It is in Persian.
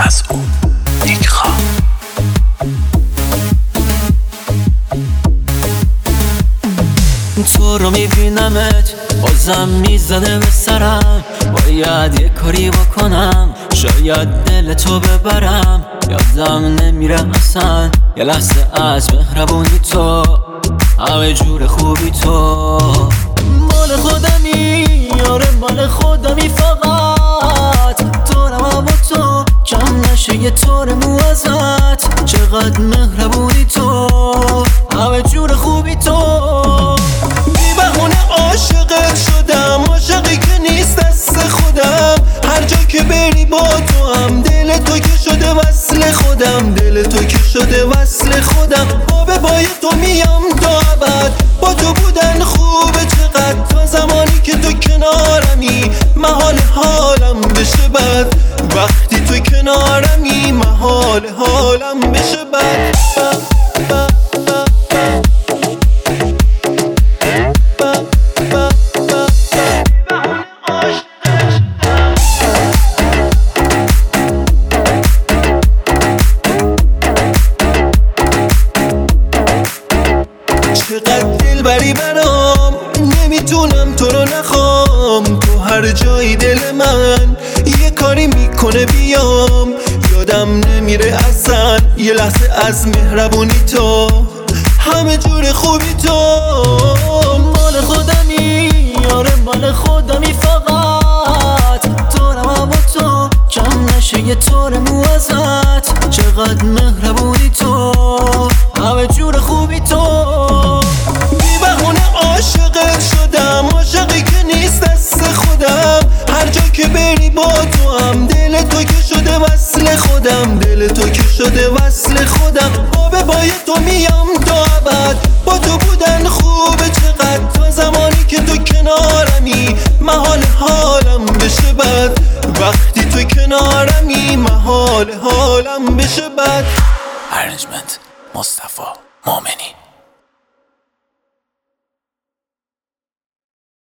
مسئول نیکخا. تو رو میبینمت بازم میزنه به سرم، باید یه کاری بکنم شاید دل تو ببرم. یادم نمیره اصلا یه لحظه از مهربونی تو، همه جور خوبی تو. مال خودمی آره مال خودمی، فقط دارم با تو کم نشه یه طور موازت. چقدر مهربونی تو، همه جور خوبی تو. بی بهونه عاشقت شدم، عاشقی که نیست دست خودم. هر جا که بری با تو هم دل تو که شده وصل خودم، دل تو که شده وصل خودم. با پای تو میام تا ابد، با تو بودن خوبه چقدر. تا زمانی که تو کنارمی محال حالم بشه بد، وقتی تو کنارمی محال حالم بشه بد. چقدر دلبری برام، نمیتونم تو رو نخوام. تو هر جایی دل من یه کاری میکنه بیام. یادم نمیره اصلا یه لحظه از مهربونی تو، همه جور خوبی تو. مال خودمی آره مال خودمی، فقط دارم با تو کم نشه یه طور موازت. چقدر مهربونی تو، همه جور خوبی تو. بی بهونه عاشقت شدم، عاشقی که نیست دست خودم. هر جا که بری با تو هم دل تو که شده وصل خودم، دل تو که شده وصل خودم. با پای تو میام تا ابد، با تو بودن خوبه چقدر. تا زمانی که تو کنارمی محال حالم بشه بد، وقتی تو کنارمی محال حالم بشه بد. ارنجمنت مصطفی مومنی.